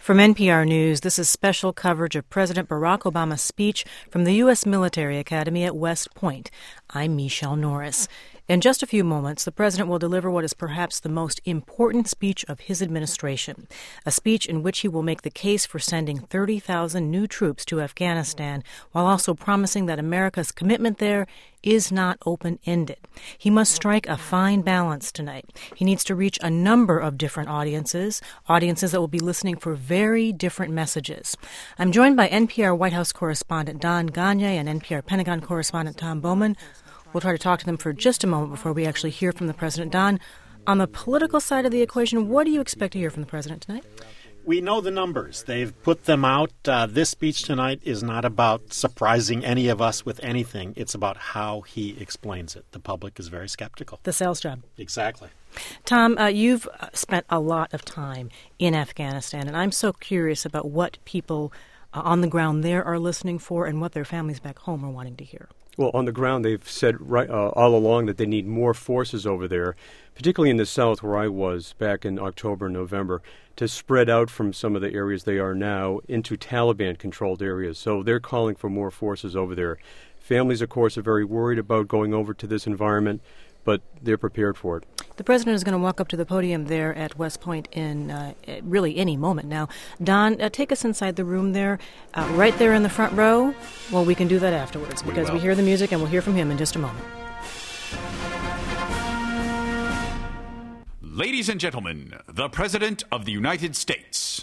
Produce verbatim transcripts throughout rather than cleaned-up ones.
From N P R News, this is special coverage of President Barack Obama's speech from the U S Military Academy at West Point. I'm Michelle Norris. In just a few moments, the president will deliver what is perhaps the most important speech of his administration, a speech in which he will make the case for sending thirty thousand new troops to Afghanistan, while also promising that America's commitment there is not open-ended. He must strike a fine balance tonight. He needs to reach a number of different audiences, audiences that will be listening for very different messages. I'm joined by N P R White House correspondent Don Gonyea and N P R Pentagon correspondent Tom Bowman. We'll try to talk to them for just a moment before we actually hear from the president. Don, on the political side of the equation, what do you expect to hear from the president tonight? We know the numbers. They've put them out. Uh, this speech tonight is not about surprising any of us with anything. It's about how he explains it. The public is very skeptical. The sales job. Exactly. Tom, uh, you've spent a lot of time in Afghanistan, and I'm so curious about what people uh, on the ground there are listening for and what their families back home are wanting to hear. Well, on the ground, they've said right uh, all along that they need more forces over there, particularly in the south where I was back in October and November, to spread out from some of the areas they are now into Taliban-controlled areas. So they're calling for more forces over there. Families, of course, are very worried about going over to this environment, but they're prepared for it. The president is going to walk up to the podium there at West Point in uh, really any moment now. Don, uh, take us inside the room there, uh, right there in the front row. Well, we can do that afterwards because we, we hear the music and we'll hear from him in just a moment. Ladies and gentlemen, the President of the United States.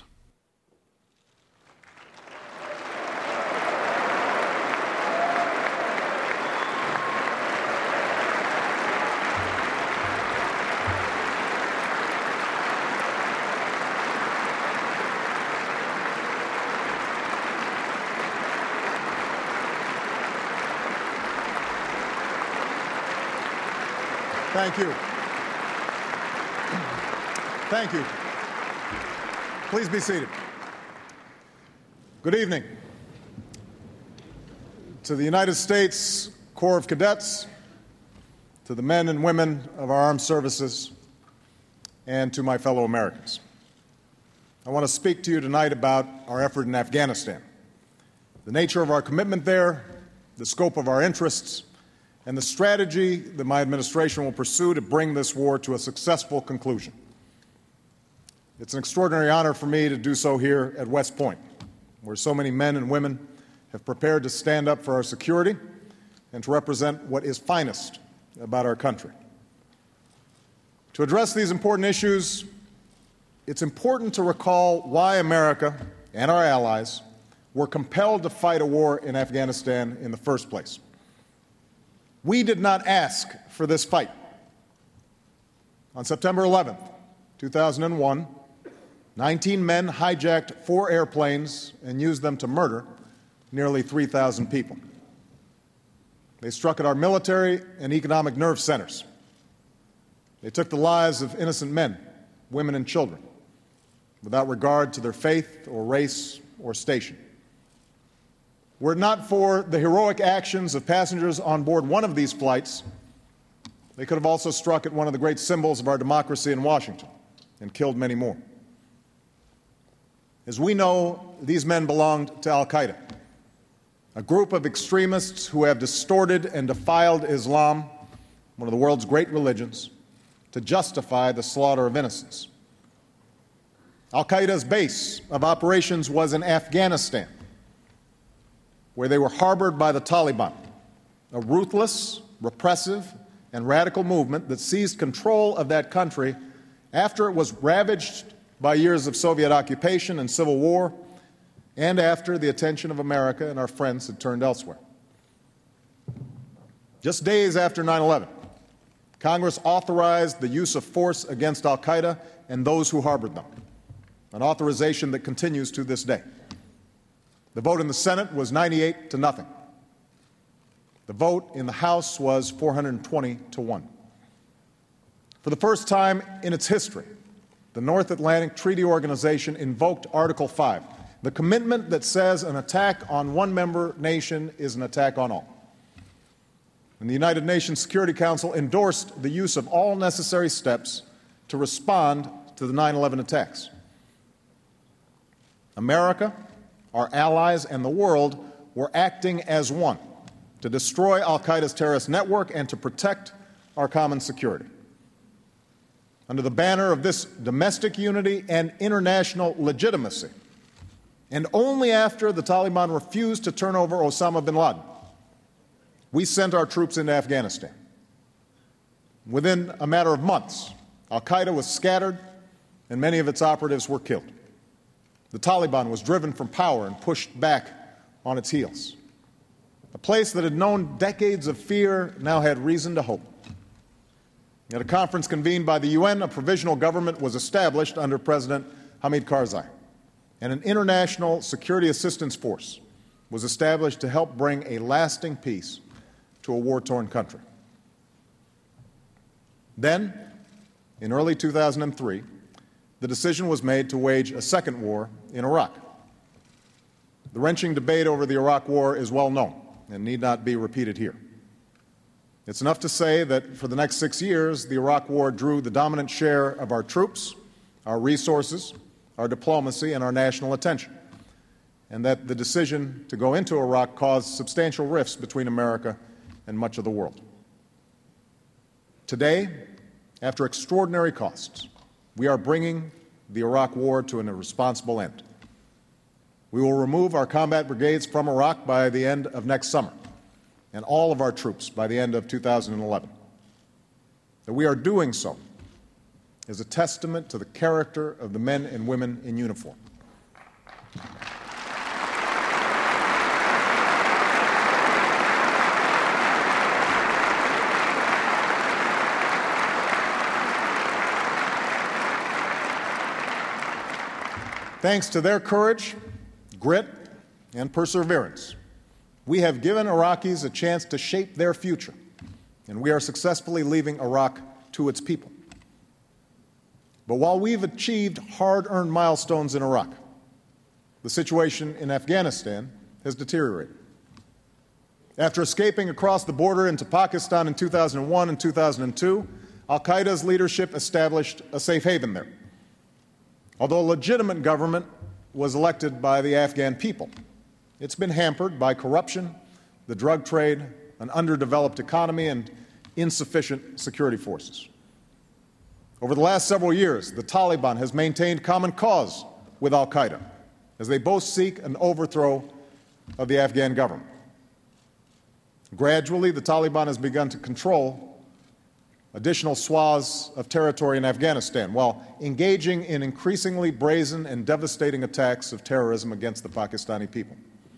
Thank you. Thank you. Please be seated. Good evening. To the United States Corps of Cadets, to the men and women of our armed services, and to my fellow Americans. I want to speak to you tonight about our effort in Afghanistan, the nature of our commitment there, the scope of our interests, and the strategy that my administration will pursue to bring this war to a successful conclusion. It's an extraordinary honor for me to do so here at West Point, where so many men and women have prepared to stand up for our security and to represent what is finest about our country. To address these important issues, it's important to recall why America and our allies were compelled to fight a war in Afghanistan in the first place. We did not ask for this fight. On September eleventh, two thousand one, nineteen men hijacked four airplanes and used them to murder nearly three thousand people. They struck at our military and economic nerve centers. They took the lives of innocent men, women, and children without regard to their faith or race or station. Were it not for the heroic actions of passengers on board one of these flights, they could have also struck at one of the great symbols of our democracy in Washington and killed many more. As we know, these men belonged to Al-Qaeda, a group of extremists who have distorted and defiled Islam, one of the world's great religions, to justify the slaughter of innocents. Al-Qaeda's base of operations was in Afghanistan, where they were harbored by the Taliban, a ruthless, repressive, and radical movement that seized control of that country after it was ravaged by years of Soviet occupation and civil war, and after the attention of America and our friends had turned elsewhere. Just days after nine eleven, Congress authorized the use of force against Al-Qaeda and those who harbored them, an authorization that continues to this day. The vote in the Senate was ninety-eight to nothing. The vote in the House was four hundred twenty to one. For the first time in its history, the North Atlantic Treaty Organization invoked Article five, the commitment that says an attack on one member nation is an attack on all. And the United Nations Security Council endorsed the use of all necessary steps to respond to the nine eleven attacks. America, our allies, and the world were acting as one to destroy al-Qaeda's terrorist network and to protect our common security. Under the banner of this domestic unity and international legitimacy, and only after the Taliban refused to turn over Osama bin Laden, we sent our troops into Afghanistan. Within a matter of months, al-Qaeda was scattered and many of its operatives were killed. The Taliban was driven from power and pushed back on its heels. A place that had known decades of fear now had reason to hope. At a conference convened by the U N, a provisional government was established under President Hamid Karzai, and an international security assistance force was established to help bring a lasting peace to a war-torn country. Then, in early two thousand three, the decision was made to wage a second war in Iraq. The wrenching debate over the Iraq War is well known and need not be repeated here. It's enough to say that for the next six years, the Iraq War drew the dominant share of our troops, our resources, our diplomacy, and our national attention, and that the decision to go into Iraq caused substantial rifts between America and much of the world. Today, after extraordinary costs, we are bringing the Iraq War to an irresponsible end. We will remove our combat brigades from Iraq by the end of next summer, and all of our troops by the end of two thousand eleven. That we are doing so is a testament to the character of the men and women in uniform. Thanks to their courage, grit, and perseverance, we have given Iraqis a chance to shape their future, and we are successfully leaving Iraq to its people. But while we've achieved hard-earned milestones in Iraq, the situation in Afghanistan has deteriorated. After escaping across the border into Pakistan in two thousand one and two thousand two, al-Qaeda's leadership established a safe haven there. Although a legitimate government was elected by the Afghan people, it's been hampered by corruption, the drug trade, an underdeveloped economy, and insufficient security forces. Over the last several years, the Taliban has maintained common cause with al-Qaeda as they both seek an overthrow of the Afghan government. Gradually, the Taliban has begun to control additional swaths of territory in Afghanistan while engaging in increasingly brazen and devastating attacks of terrorism against the Pakistani people.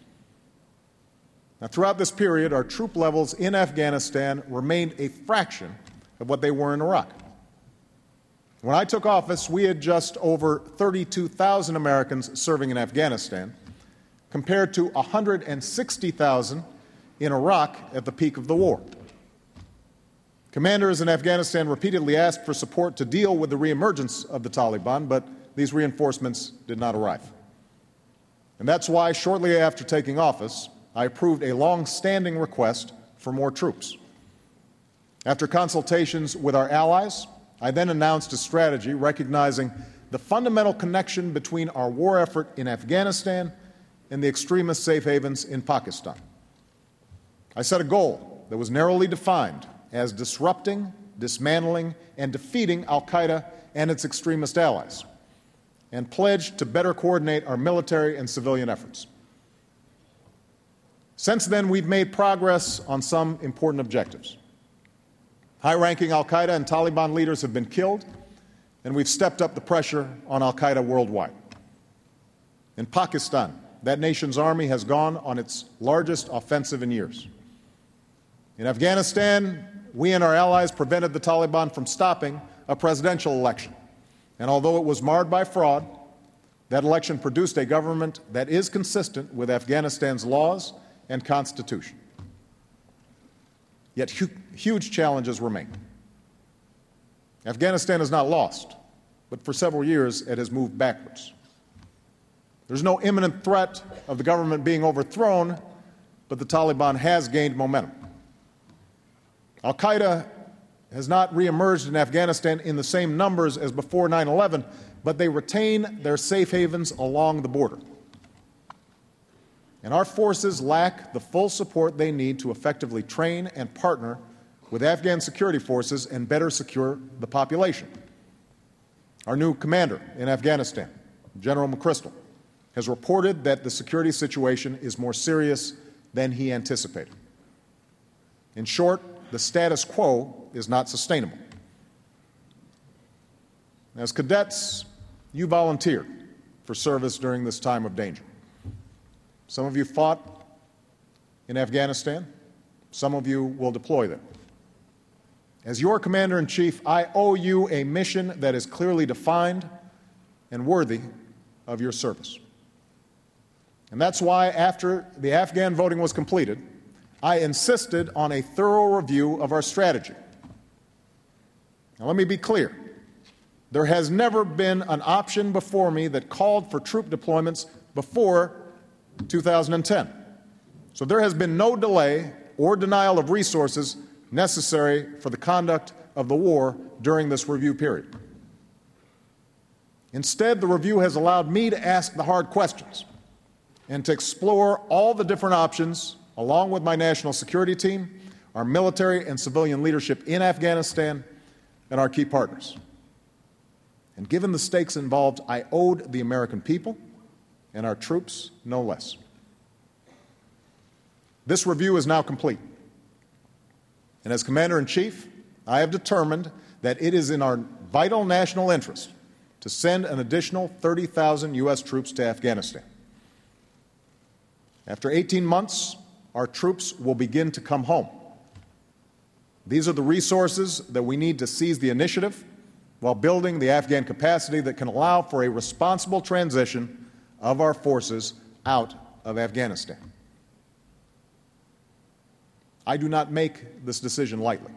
Now, throughout this period, our troop levels in Afghanistan remained a fraction of what they were in Iraq. When I took office, we had just over thirty-two thousand Americans serving in Afghanistan, compared to one hundred sixty thousand in Iraq at the peak of the war. Commanders in Afghanistan repeatedly asked for support to deal with the reemergence of the Taliban, but these reinforcements did not arrive. And that's why, shortly after taking office, I approved a long-standing request for more troops. After consultations with our allies, I then announced a strategy recognizing the fundamental connection between our war effort in Afghanistan and the extremist safe havens in Pakistan. I set a goal that was narrowly defined as disrupting, dismantling, and defeating al-Qaeda and its extremist allies, and pledged to better coordinate our military and civilian efforts. Since then, we've made progress on some important objectives. High-ranking al-Qaeda and Taliban leaders have been killed, and we've stepped up the pressure on al-Qaeda worldwide. In Pakistan, that nation's army has gone on its largest offensive in years. In Afghanistan, we and our allies prevented the Taliban from stopping a presidential election. And although it was marred by fraud, that election produced a government that is consistent with Afghanistan's laws and constitution. Yet hu- huge challenges remain. Afghanistan is not lost, but for several years it has moved backwards. There's no imminent threat of the government being overthrown, but the Taliban has gained momentum. Al-Qaeda has not reemerged in Afghanistan in the same numbers as before nine eleven, but they retain their safe havens along the border. And our forces lack the full support they need to effectively train and partner with Afghan security forces and better secure the population. Our new commander in Afghanistan, General McChrystal, has reported that the security situation is more serious than he anticipated. In short, the status quo is not sustainable. As cadets, you volunteered for service during this time of danger. Some of you fought in Afghanistan. Some of you will deploy there. As your commander-in-chief, I owe you a mission that is clearly defined and worthy of your service. And that's why, after the Afghan voting was completed, I insisted on a thorough review of our strategy. Now, let me be clear. There has never been an option before me that called for troop deployments before two thousand ten. So there has been no delay or denial of resources necessary for the conduct of the war during this review period. Instead, the review has allowed me to ask the hard questions and to explore all the different options along with my national security team, our military and civilian leadership in Afghanistan, and our key partners. And given the stakes involved, I owed the American people and our troops no less. This review is now complete. And as Commander-in-Chief, I have determined that it is in our vital national interest to send an additional thirty thousand U S troops to Afghanistan. After eighteen months, our troops will begin to come home. These are the resources that we need to seize the initiative while building the Afghan capacity that can allow for a responsible transition of our forces out of Afghanistan. I do not make this decision lightly.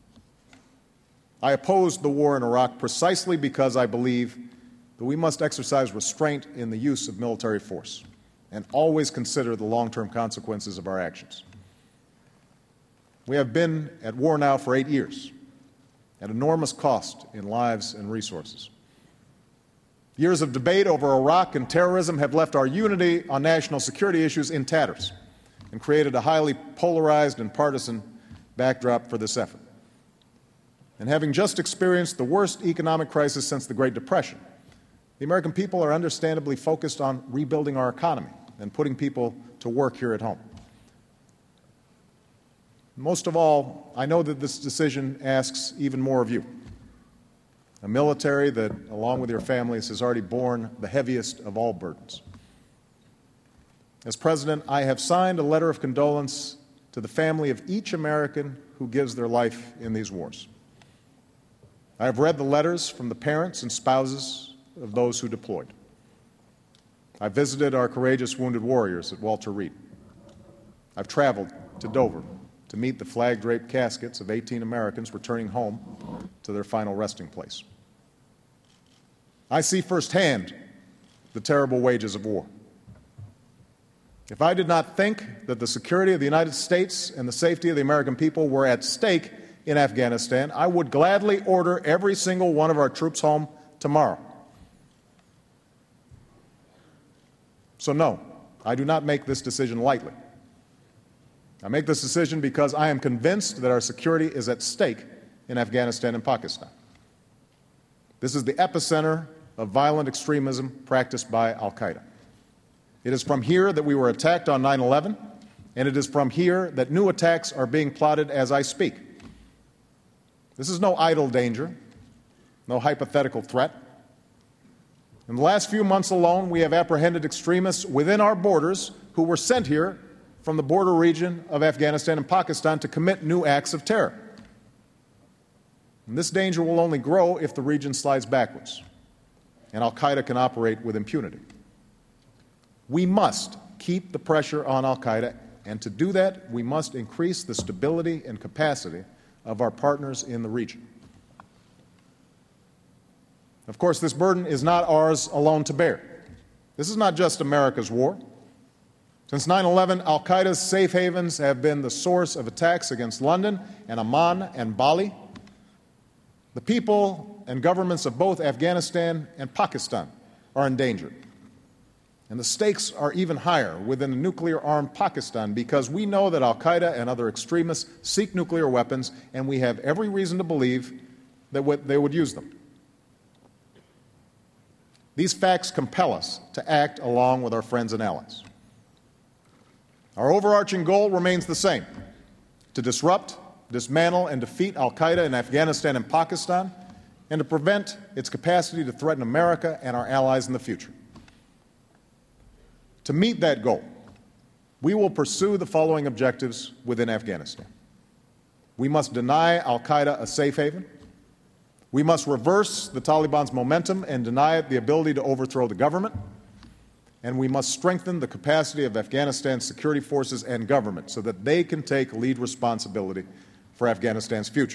I opposed the war in Iraq precisely because I believe that we must exercise restraint in the use of military force and always consider the long-term consequences of our actions. We have been at war now for eight years, at enormous cost in lives and resources. Years of debate over Iraq and terrorism have left our unity on national security issues in tatters and created a highly polarized and partisan backdrop for this effort. And having just experienced the worst economic crisis since the Great Depression, the American people are understandably focused on rebuilding our economy and putting people to work here at home. Most of all, I know that this decision asks even more of you, a military that, along with your families, has already borne the heaviest of all burdens. As President, I have signed a letter of condolence to the family of each American who gives their life in these wars. I have read the letters from the parents and spouses of those who deployed. I visited our courageous wounded warriors at Walter Reed. I've traveled to Dover to meet the flag-draped caskets of eighteen Americans returning home to their final resting place. I see firsthand the terrible wages of war. If I did not think that the security of the United States and the safety of the American people were at stake in Afghanistan, I would gladly order every single one of our troops home tomorrow. So no, I do not make this decision lightly. I make this decision because I am convinced that our security is at stake in Afghanistan and Pakistan. This is the epicenter of violent extremism practiced by al-Qaeda. It is from here that we were attacked on nine eleven, and it is from here that new attacks are being plotted as I speak. This is no idle danger, no hypothetical threat. In the last few months alone, we have apprehended extremists within our borders who were sent here from the border region of Afghanistan and Pakistan to commit new acts of terror. And this danger will only grow if the region slides backwards, and al-Qaeda can operate with impunity. We must keep the pressure on al-Qaeda, and to do that, we must increase the stability and capacity of our partners in the region. Of course, this burden is not ours alone to bear. This is not just America's war. Since nine eleven, al-Qaeda's safe havens have been the source of attacks against London and Amman and Bali. The people and governments of both Afghanistan and Pakistan are endangered. And the stakes are even higher within a nuclear-armed Pakistan because we know that al-Qaeda and other extremists seek nuclear weapons, and we have every reason to believe that they would use them. These facts compel us to act along with our friends and allies. Our overarching goal remains the same: to disrupt, dismantle, and defeat al-Qaeda in Afghanistan and Pakistan, and to prevent its capacity to threaten America and our allies in the future. To meet that goal, we will pursue the following objectives within Afghanistan. We must deny al-Qaeda a safe haven. We must reverse the Taliban's momentum and deny it the ability to overthrow the government. And we must strengthen the capacity of Afghanistan's security forces and government so that they can take lead responsibility for Afghanistan's future.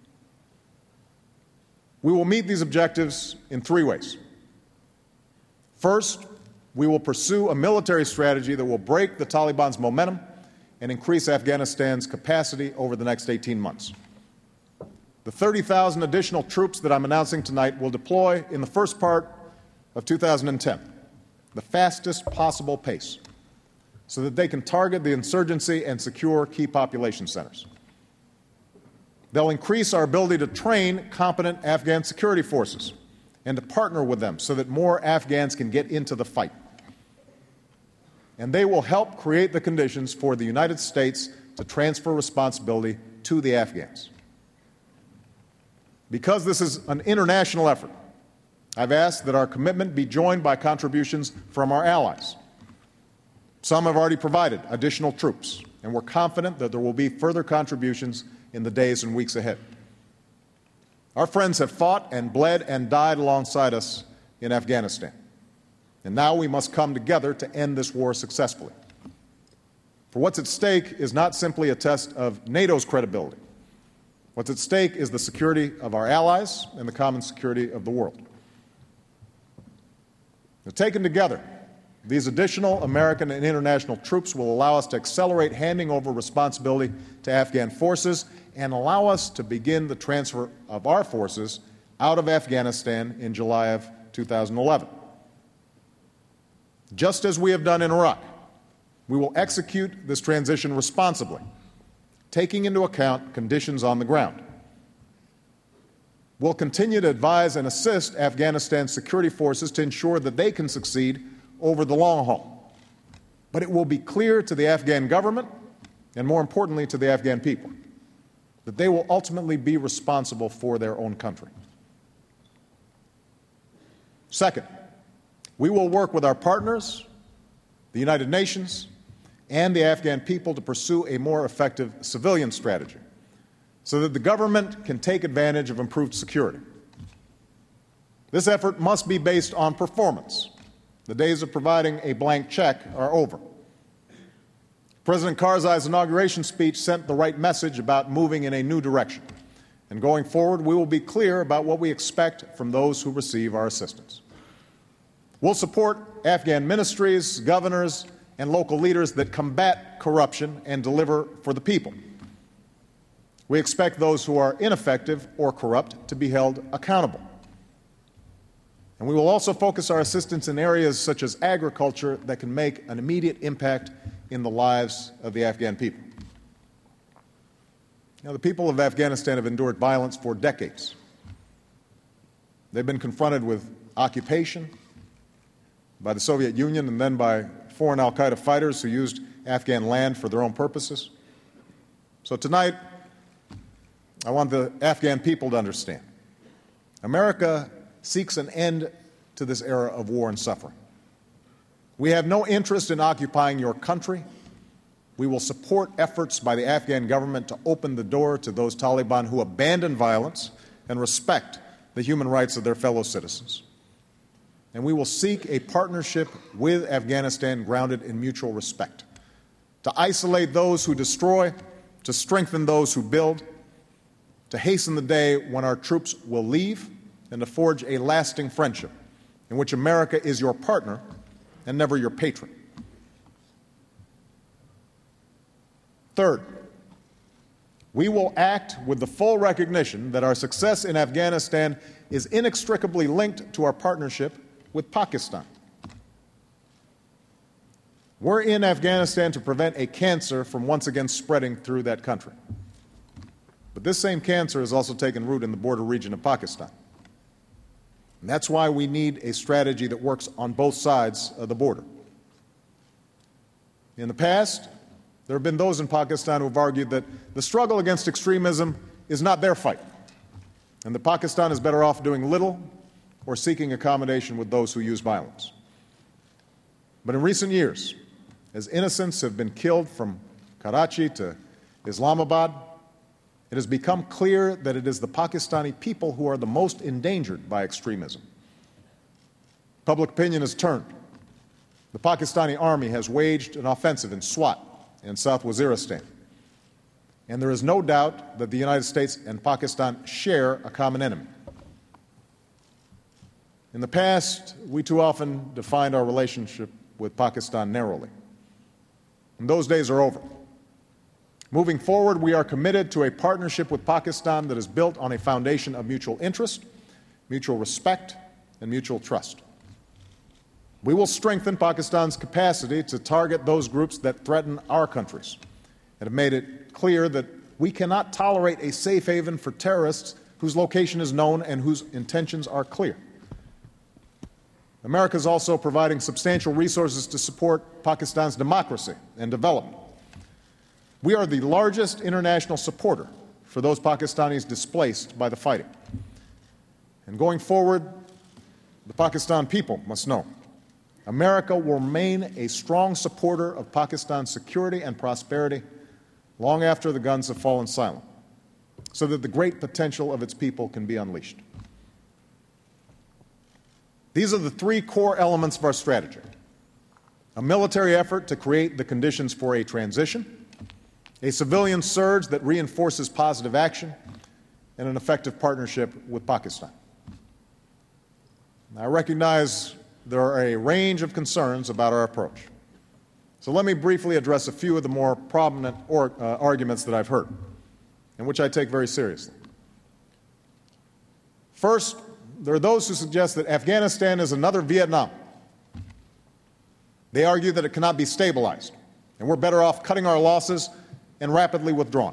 We will meet these objectives in three ways. First, we will pursue a military strategy that will break the Taliban's momentum and increase Afghanistan's capacity over the next eighteen months. The thirty thousand additional troops that I'm announcing tonight will deploy in the first part of two thousand ten, the fastest possible pace, so that they can target the insurgency and secure key population centers. They'll increase our ability to train competent Afghan security forces and to partner with them so that more Afghans can get into the fight. And they will help create the conditions for the United States to transfer responsibility to the Afghans. Because this is an international effort, I've asked that our commitment be joined by contributions from our allies. Some have already provided additional troops, and we're confident that there will be further contributions in the days and weeks ahead. Our friends have fought and bled and died alongside us in Afghanistan, and now we must come together to end this war successfully. For what's at stake is not simply a test of NATO's credibility. What's at stake is the security of our allies and the common security of the world. Now, taken together, these additional American and international troops will allow us to accelerate handing over responsibility to Afghan forces and allow us to begin the transfer of our forces out of Afghanistan in July of two thousand eleven. Just as we have done in Iraq, we will execute this transition responsibly, taking into account conditions on the ground. We'll continue to advise and assist Afghanistan's security forces to ensure that they can succeed over the long haul. But it will be clear to the Afghan government, and more importantly to the Afghan people, that they will ultimately be responsible for their own country. Second, we will work with our partners, the United Nations, and the Afghan people to pursue a more effective civilian strategy so that the government can take advantage of improved security. This effort must be based on performance. The days of providing a blank check are over. President Karzai's inauguration speech sent the right message about moving in a new direction. And going forward, we will be clear about what we expect from those who receive our assistance. We'll support Afghan ministries, governors, and local leaders that combat corruption and deliver for the people. We expect those who are ineffective or corrupt to be held accountable. And we will also focus our assistance in areas such as agriculture that can make an immediate impact in the lives of the Afghan people. Now, the people of Afghanistan have endured violence for decades. They've been confronted with occupation by the Soviet Union and then by foreign al-Qaeda fighters who used Afghan land for their own purposes. So tonight, I want the Afghan people to understand. America seeks an end to this era of war and suffering. We have no interest in occupying your country. We will support efforts by the Afghan government to open the door to those Taliban who abandon violence and respect the human rights of their fellow citizens. And we will seek a partnership with Afghanistan grounded in mutual respect, to isolate those who destroy, to strengthen those who build, to hasten the day when our troops will leave, and to forge a lasting friendship in which America is your partner and never your patron. Third, we will act with the full recognition that our success in Afghanistan is inextricably linked to our partnership with Pakistan. We're in Afghanistan to prevent a cancer from once again spreading through that country. But this same cancer has also taken root in the border region of Pakistan. And that's why we need a strategy that works on both sides of the border. In the past, there have been those in Pakistan who have argued that the struggle against extremism is not their fight, and that Pakistan is better off doing little or seeking accommodation with those who use violence. But in recent years, as innocents have been killed from Karachi to Islamabad, it has become clear that it is the Pakistani people who are the most endangered by extremism. Public opinion has turned. The Pakistani army has waged an offensive in Swat and South Waziristan. And there is no doubt that the United States and Pakistan share a common enemy. In the past, we too often defined our relationship with Pakistan narrowly. And those days are over. Moving forward, we are committed to a partnership with Pakistan that is built on a foundation of mutual interest, mutual respect, and mutual trust. We will strengthen Pakistan's capacity to target those groups that threaten our countries and have made it clear that we cannot tolerate a safe haven for terrorists whose location is known and whose intentions are clear. America is also providing substantial resources to support Pakistan's democracy and development. We are the largest international supporter for those Pakistanis displaced by the fighting. And going forward, the Pakistan people must know America will remain a strong supporter of Pakistan's security and prosperity long after the guns have fallen silent, so that the great potential of its people can be unleashed. These are the three core elements of our strategy: a military effort to create the conditions for a transition, a civilian surge that reinforces positive action, and an effective partnership with Pakistan. I recognize there are a range of concerns about our approach. So let me briefly address a few of the more prominent or, uh, arguments that I've heard, and which I take very seriously. First, there are those who suggest that Afghanistan is another Vietnam. They argue that it cannot be stabilized, and we're better off cutting our losses and rapidly withdrawn.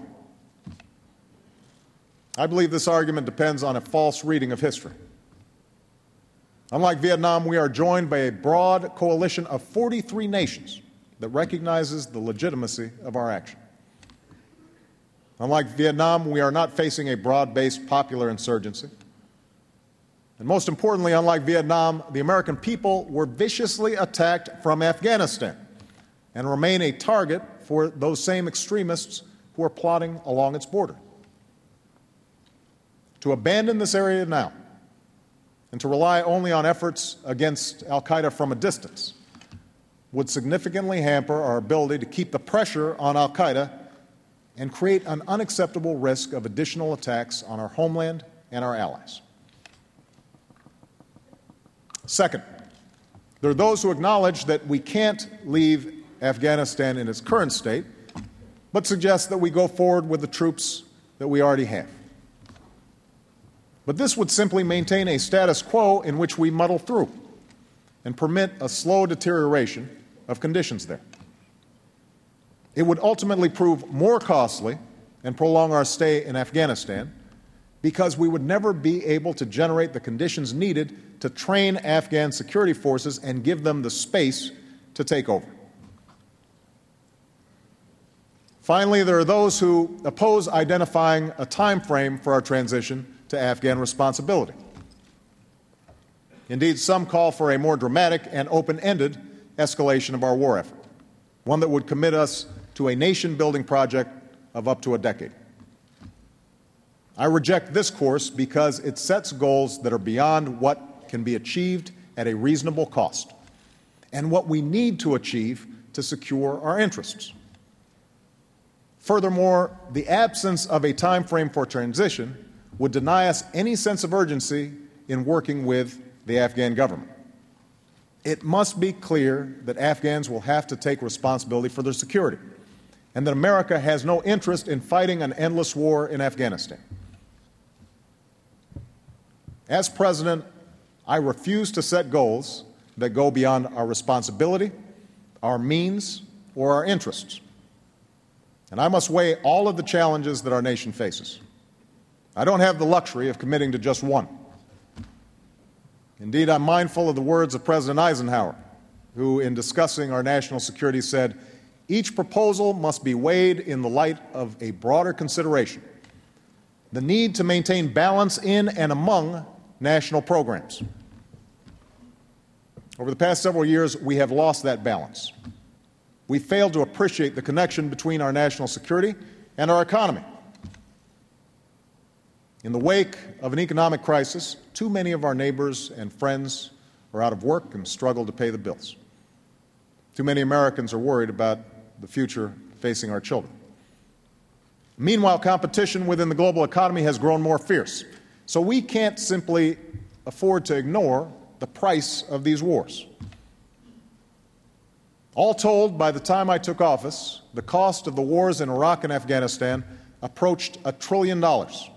I believe this argument depends on a false reading of history. Unlike Vietnam, we are joined by a broad coalition of forty-three nations that recognizes the legitimacy of our action. Unlike Vietnam, we are not facing a broad-based popular insurgency. And most importantly, unlike Vietnam, the American people were viciously attacked from Afghanistan and remain a target for those same extremists who are plotting along its border. To abandon this area now and to rely only on efforts against al-Qaeda from a distance would significantly hamper our ability to keep the pressure on al-Qaeda and create an unacceptable risk of additional attacks on our homeland and our allies. Second, there are those who acknowledge that we can't leave Afghanistan in its current state, but suggest that we go forward with the troops that we already have. But this would simply maintain a status quo in which we muddle through and permit a slow deterioration of conditions there. It would ultimately prove more costly and prolong our stay in Afghanistan because we would never be able to generate the conditions needed to train Afghan security forces and give them the space to take over. Finally, there are those who oppose identifying a time frame for our transition to Afghan responsibility. Indeed, some call for a more dramatic and open-ended escalation of our war effort, one that would commit us to a nation-building project of up to a decade. I reject this course because it sets goals that are beyond what can be achieved at a reasonable cost and what we need to achieve to secure our interests. Furthermore, the absence of a time frame for transition would deny us any sense of urgency in working with the Afghan government. It must be clear that Afghans will have to take responsibility for their security, and that America has no interest in fighting an endless war in Afghanistan. As President, I refuse to set goals that go beyond our responsibility our means, or our interests. And I must weigh all of the challenges that our nation faces. I don't have the luxury of committing to just one. Indeed, I'm mindful of the words of President Eisenhower, who, in discussing our national security, said, "Each proposal must be weighed in the light of a broader consideration, the need to maintain balance in and among national programs." Over the past several years, we have lost that balance. We failed to appreciate the connection between our national security and our economy. In the wake of an economic crisis, too many of our neighbors and friends are out of work and struggle to pay the bills. Too many Americans are worried about the future facing our children. Meanwhile, competition within the global economy has grown more fierce, so we can't simply afford to ignore the price of these wars. All told, by the time I took office, the cost of the wars in Iraq and Afghanistan approached a trillion dollars.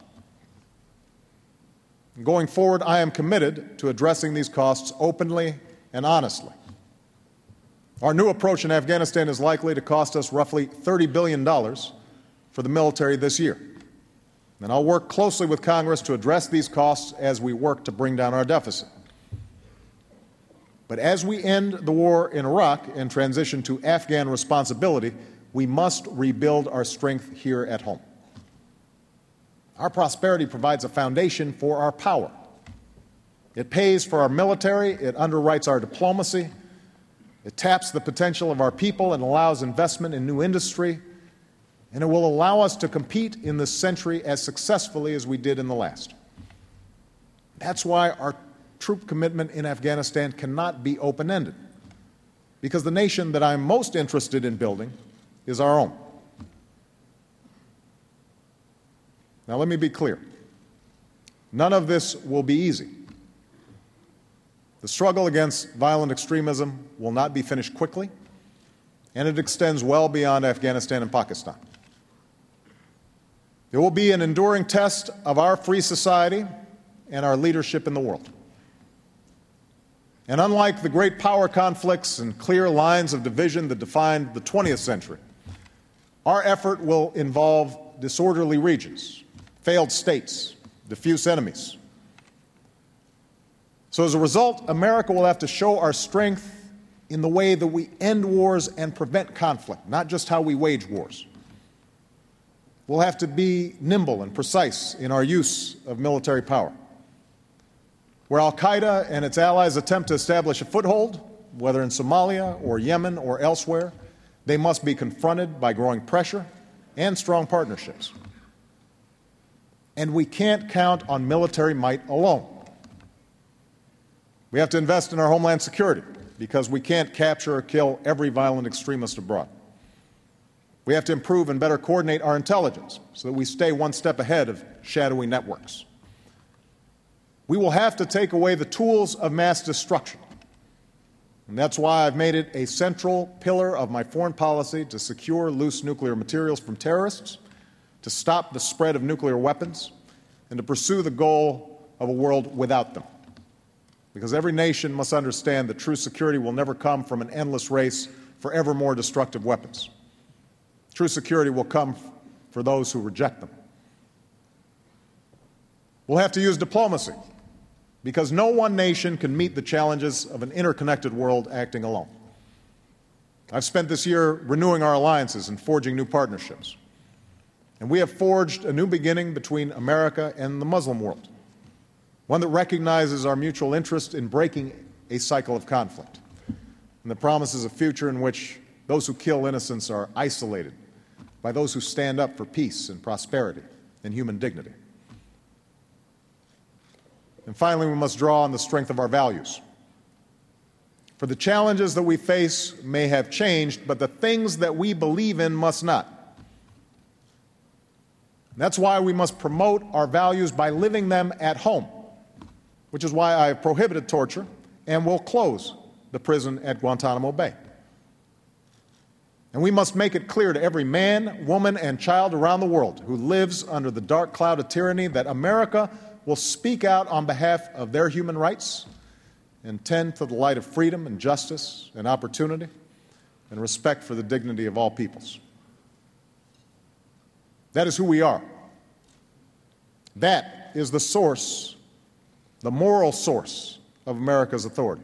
Going forward, I am committed to addressing these costs openly and honestly. Our new approach in Afghanistan is likely to cost us roughly thirty billion dollars for the military this year. And I'll work closely with Congress to address these costs as we work to bring down our deficit. But as we end the war in Iraq and transition to Afghan responsibility, we must rebuild our strength here at home. Our prosperity provides a foundation for our power. It pays for our military, it underwrites our diplomacy, it taps the potential of our people and allows investment in new industry, and it will allow us to compete in this century as successfully as we did in the last. That's why our troop commitment in Afghanistan cannot be open-ended, because the nation that I'm most interested in building is our own. Now, let me be clear. None of this will be easy. The struggle against violent extremism will not be finished quickly, and it extends well beyond Afghanistan and Pakistan. It will be an enduring test of our free society and our leadership in the world. And unlike the great power conflicts and clear lines of division that defined the twentieth century, our effort will involve disorderly regions, failed states, diffuse enemies. So as a result, America will have to show our strength in the way that we end wars and prevent conflict, not just how we wage wars. We'll have to be nimble and precise in our use of military power. Where al-Qaeda and its allies attempt to establish a foothold, whether in Somalia or Yemen or elsewhere, they must be confronted by growing pressure and strong partnerships. And we can't count on military might alone. We have to invest in our homeland security because we can't capture or kill every violent extremist abroad. We have to improve and better coordinate our intelligence so that we stay one step ahead of shadowy networks. We will have to take away the tools of mass destruction. And that's why I've made it a central pillar of my foreign policy to secure loose nuclear materials from terrorists, to stop the spread of nuclear weapons, and to pursue the goal of a world without them. Because every nation must understand that true security will never come from an endless race for ever more destructive weapons. True security will come for those who reject them. We'll have to use diplomacy, because no one nation can meet the challenges of an interconnected world acting alone. I've spent this year renewing our alliances and forging new partnerships. And we have forged a new beginning between America and the Muslim world, one that recognizes our mutual interest in breaking a cycle of conflict, and that promises a future in which those who kill innocents are isolated by those who stand up for peace and prosperity and human dignity. And finally, we must draw on the strength of our values. For the challenges that we face may have changed, but the things that we believe in must not. And that's why we must promote our values by living them at home, which is why I have prohibited torture and will close the prison at Guantanamo Bay. And we must make it clear to every man, woman, and child around the world who lives under the dark cloud of tyranny that America will speak out on behalf of their human rights and tend to the light of freedom and justice and opportunity, and respect for the dignity of all peoples. That is who we are. That is the source, the moral source of America's authority.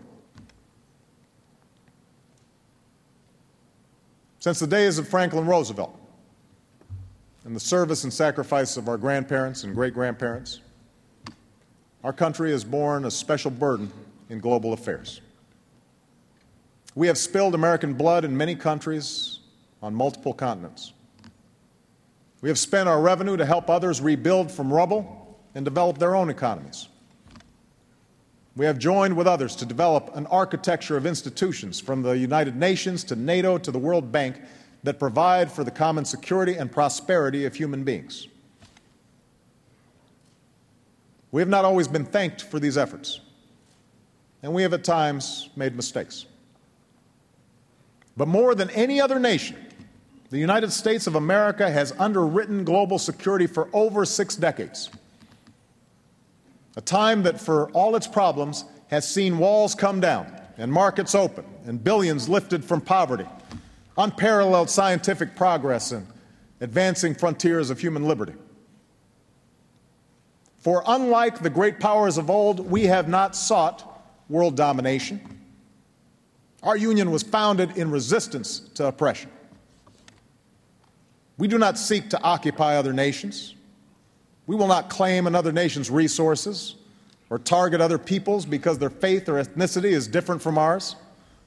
Since the days of Franklin Roosevelt and the service and sacrifice of our grandparents and great-grandparents, our country has borne a special burden in global affairs. We have spilled American blood in many countries on multiple continents. We have spent our revenue to help others rebuild from rubble and develop their own economies. We have joined with others to develop an architecture of institutions, from the United Nations to NATO to the World Bank, that provide for the common security and prosperity of human beings. We have not always been thanked for these efforts, and we have at times made mistakes. But more than any other nation, the United States of America has underwritten global security for over six decades. A time that, for all its problems, has seen walls come down and markets open and billions lifted from poverty, unparalleled scientific progress and advancing frontiers of human liberty. For unlike the great powers of old, we have not sought world domination. Our union was founded in resistance to oppression. We do not seek to occupy other nations. We will not claim another nation's resources or target other peoples because their faith or ethnicity is different from ours.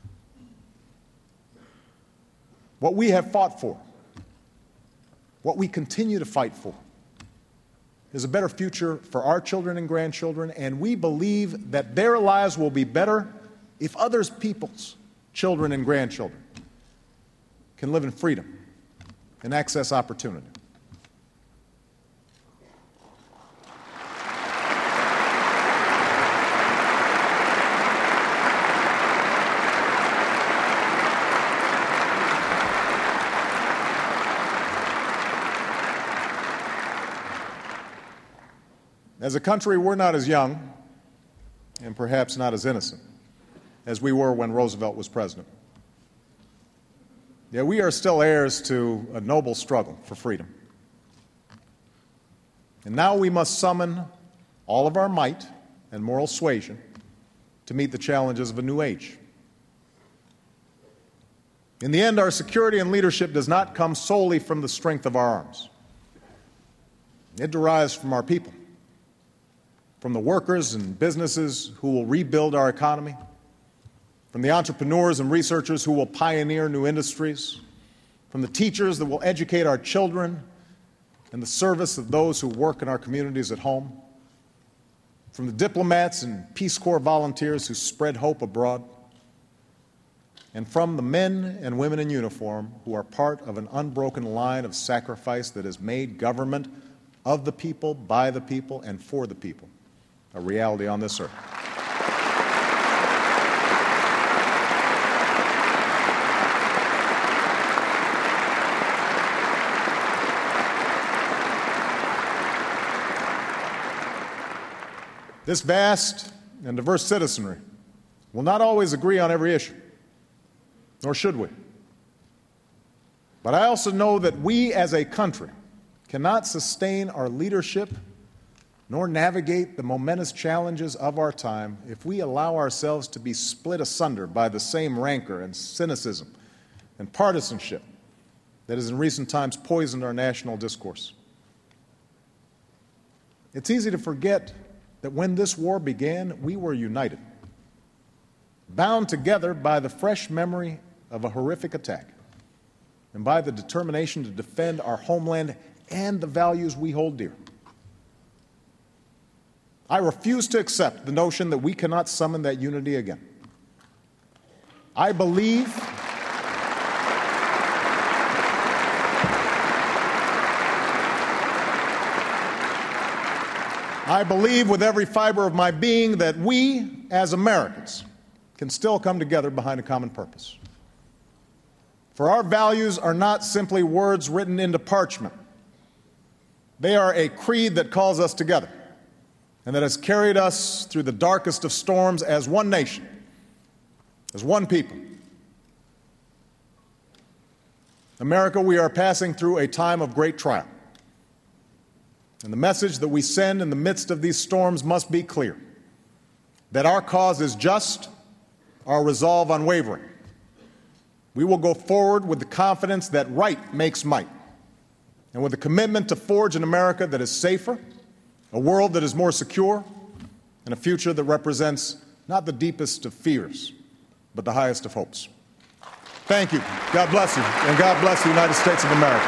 What we have fought for, what we continue to fight for, is a better future for our children and grandchildren, and we believe that their lives will be better if others' peoples, children and grandchildren, can live in freedom and access opportunity. As a country, we're not as young and perhaps not as innocent as we were when Roosevelt was president. Yet we are still heirs to a noble struggle for freedom. And now we must summon all of our might and moral suasion to meet the challenges of a new age. In the end, our security and leadership does not come solely from the strength of our arms. It derives from our people, from the workers and businesses who will rebuild our economy, from the entrepreneurs and researchers who will pioneer new industries, from the teachers that will educate our children and the service of those who work in our communities at home, from the diplomats and Peace Corps volunteers who spread hope abroad, and from the men and women in uniform who are part of an unbroken line of sacrifice that has made government of the people, by the people, and for the people a reality on this earth. This vast and diverse citizenry will not always agree on every issue, nor should we. But I also know that we as a country cannot sustain our leadership nor navigate the momentous challenges of our time if we allow ourselves to be split asunder by the same rancor and cynicism and partisanship that has in recent times poisoned our national discourse. It's easy to forget that when this war began, we were united, bound together by the fresh memory of a horrific attack and by the determination to defend our homeland and the values we hold dear. I refuse to accept the notion that we cannot summon that unity again. I believe I believe with every fiber of my being that we, as Americans, can still come together behind a common purpose. For our values are not simply words written into parchment. They are a creed that calls us together and that has carried us through the darkest of storms as one nation, as one people. America, we are passing through a time of great trial. And the message that we send in the midst of these storms must be clear: that our cause is just, our resolve unwavering. We will go forward with the confidence that right makes might, and with a commitment to forge an America that is safer, a world that is more secure, and a future that represents not the deepest of fears, but the highest of hopes. Thank you. God bless you, and God bless the United States of America.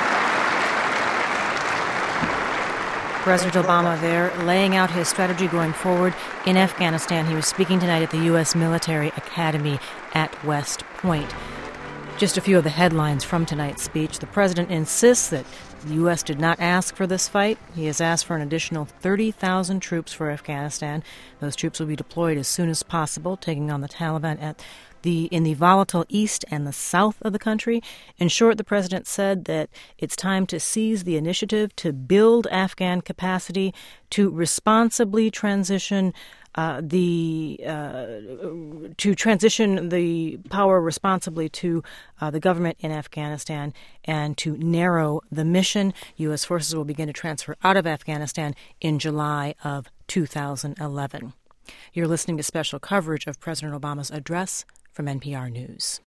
President Obama there laying out his strategy going forward in Afghanistan. He was speaking tonight at the U S Military Academy at West Point. Just a few of the headlines from tonight's speech. The president insists that the U S did not ask for this fight. He has asked for an additional thirty thousand troops for Afghanistan. Those troops will be deployed as soon as possible, taking on the Taliban at the in the volatile east and the south of the country. In short, the president said that it's time to seize the initiative to build Afghan capacity to responsibly transition Uh, the uh, to transition the power responsibly to uh, the government in Afghanistan and to narrow the mission. U S forces will begin to transfer out of Afghanistan in July of two thousand eleven. You're listening to special coverage of President Obama's address from N P R News.